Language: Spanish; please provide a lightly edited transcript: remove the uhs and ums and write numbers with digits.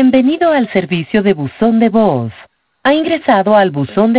Bienvenido al servicio de buzón de voz. Ha ingresado al buzón de